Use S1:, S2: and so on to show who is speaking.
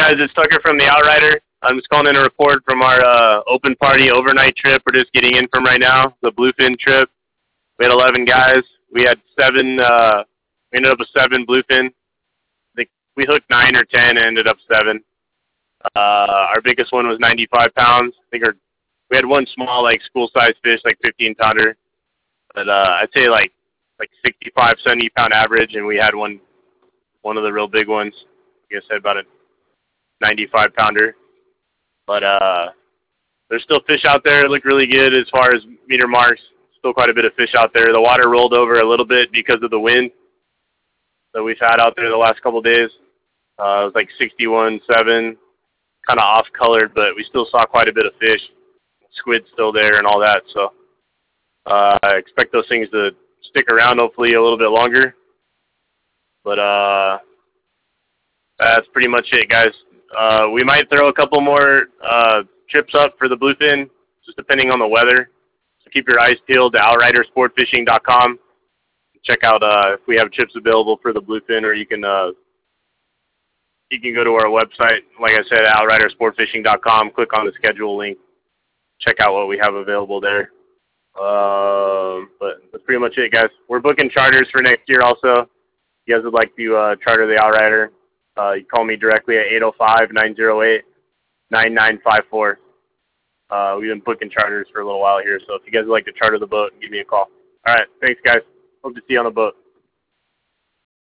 S1: guys? It's Tucker from the Outrider. I'm just calling in a report from our open party overnight trip we're just getting in from right now, the Bluefin trip. We had 11 guys. We had 7, we ended up with 7 bluefin. I think we hooked 9 or 10 and ended up 7. Our biggest one was 95 pounds. I think we had one small, like, school-sized fish, like 15-pounder. But I'd say like 65, 70-pound average, and we had one of the real big ones. Like I said, about a 95-pounder. But there's still fish out there. It look really good as far as meter marks. Still quite a bit of fish out there. The water rolled over a little bit because of the wind that we've had out there the last couple of days. It was like 61.7, kind of off-colored, but we still saw quite a bit of fish. Squid's still there and all that, so I expect those things to stick around hopefully a little bit longer. But that's pretty much it, guys. We might throw a couple more trips up for the bluefin, just depending on the weather. So keep your eyes peeled to outridersportfishing.com. Check out if we have trips available for the bluefin, or you can go to our website, like I said, outridersportfishing.com. Click on the schedule link. Check out what we have available there. But that's pretty much it, guys. We're booking charters for next year also. If you guys would like to charter the Outrider, you call me directly at 805-908-9954. We've been booking charters for a little while here, so if you guys would like to charter the boat, give me a call. All right, thanks, guys. Hope to see you on the boat.